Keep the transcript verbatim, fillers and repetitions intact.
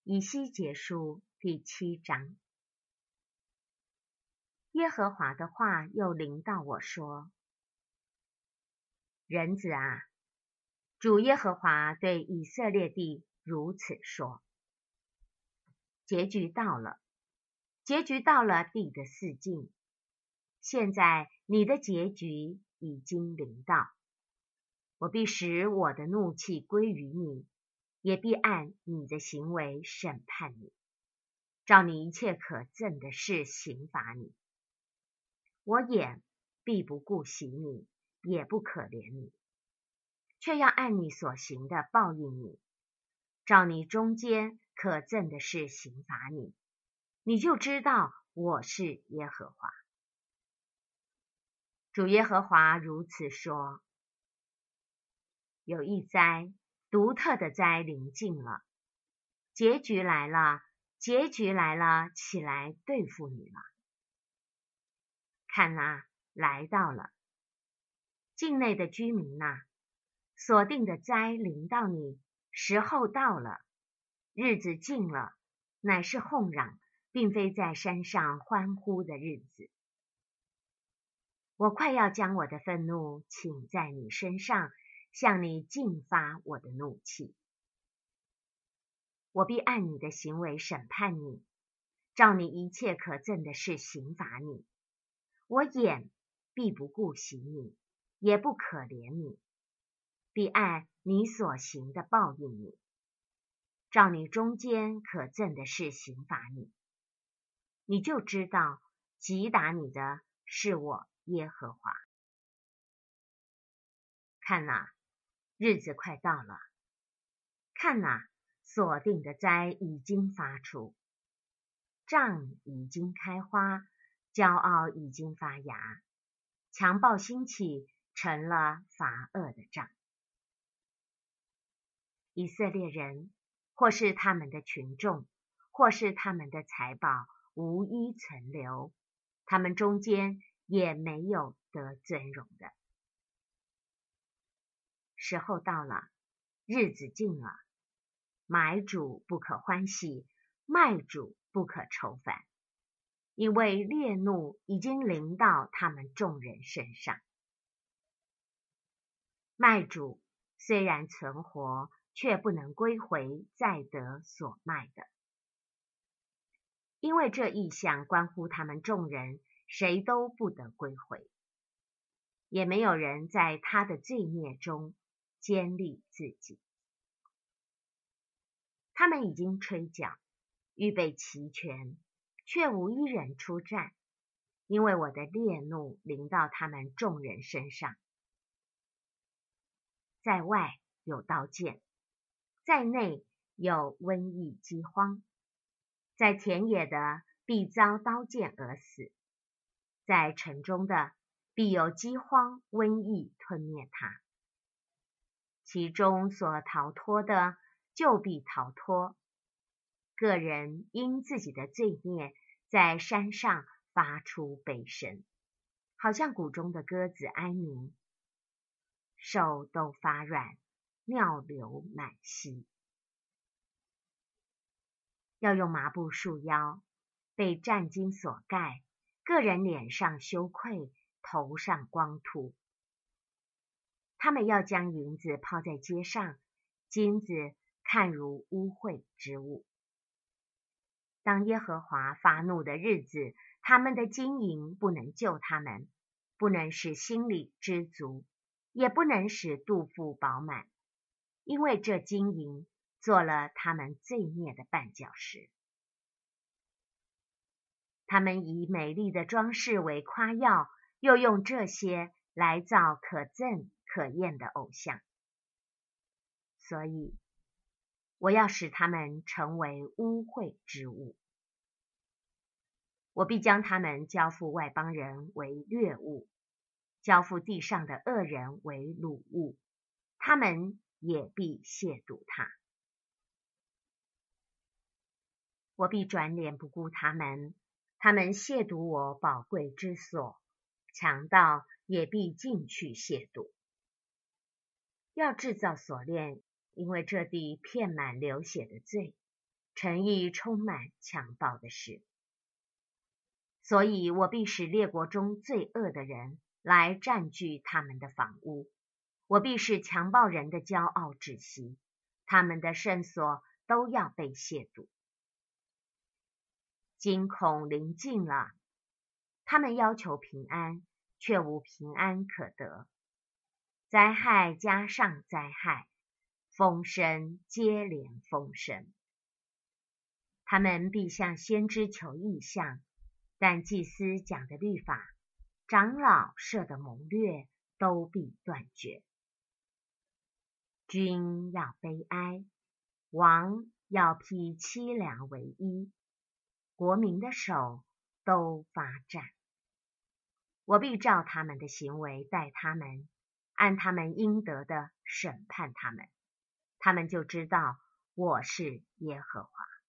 以西结书第七章。耶和华的话又临到我说：人子啊，主耶和华对以色列地如此说：结局到了，结局到了地的四境。现在你的结局已经临到，我必使我的怒气归于你，也必按你的行为审判你，照你一切可憎的事刑罚你。我眼必不顾惜你，也不可怜你，却要按你所行的报应你，照你中间可憎的事刑罚你，你就知道我是耶和华。主耶和华如此说：有一灾，独特的灾临近了，结局来了，结局来了，起来对付你了。看哪，来到了，境内的居民哪，所定的灾临到你，时候到了，日子近了，乃是哄嚷，并非在山上欢呼的日子。我快要将我的愤怒倾在你身上，向你尽发我的怒气。我必按你的行为审判你，照你一切可憎的事刑罚你。我眼必不顾惜你，也不可怜你，必按你所行的报应你，照你中间可憎的事刑罚你。你就知道击打你的是我耶和华。看哪，日子快到了，看哪，所定的灾已经发出，杖已经开花，骄傲已经发芽，强暴兴起，成了罚恶的杖。以色列人，或是他们的群众，或是他们的财宝，无一存留，他们中间也没有得尊荣的。时候到了，日子近了，买主不可欢喜，卖主不可愁烦，因为烈怒已经临到他们众人身上。卖主虽然存活，却不能归回再得所卖的，因为这异象关乎他们众人，谁都不得归回，也没有人在他的罪孽中坚立自己。他们已经吹角，预备齐全，却无一人出战，因为我的烈怒临到他们众人身上。在外有刀剑，在内有瘟疫饥荒，在田野的必遭刀剑而死，在城中的必有饥荒瘟疫吞灭他。其中所逃脱的就必逃脱，个人因自己的罪孽在山上发出悲声，好像谷中的鸽子哀鸣，手都发软，尿流满膝。要用麻布束腰，被战巾所盖，个人脸上羞愧，头上光秃。他们要将银子抛在街上，金子看如污秽之物。当耶和华发怒的日子，他们的金银不能救他们，不能使心里知足，也不能使肚腹饱满，因为这金银做了他们罪孽的绊脚石。他们以美丽的装饰为夸耀，又用这些来造可憎可厌的偶像。所以我要使他们成为污秽之物，我必将他们交付外邦人为掠物，交付地上的恶人为掳物，他们也必亵渎他。我必转脸不顾他们，他们亵渎我宝贵之所，强盗也必进去亵渎。要制造锁链，因为这地遍满流血的罪， 城邑充满强暴的事。所以我必使列国中最恶的人来占据他们的房屋，我必使强暴人的骄傲窒息，他们的圣所都要被亵渎。惊恐临近了，他们要求平安，却无平安可得。灾害加上灾害，风声接连风声。他们必向先知求异象，但祭司讲的律法，长老设的谋略，都必断绝。君要悲哀，王要披凄凉为衣，国民的手都发战。我必照他们的行为待他们，按他们应得的审判他们，他们就知道我是耶和华。